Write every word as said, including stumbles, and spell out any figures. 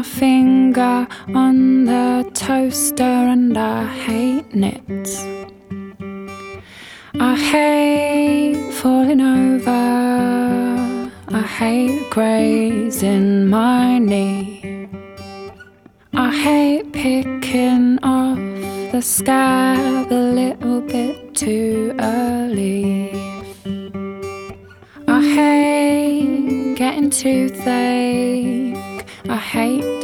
Finger on the toaster and I hate nits. I hate falling over, I hate grazing my knee. I hate picking off the scab a little bit too early. I hate getting toothache, I hate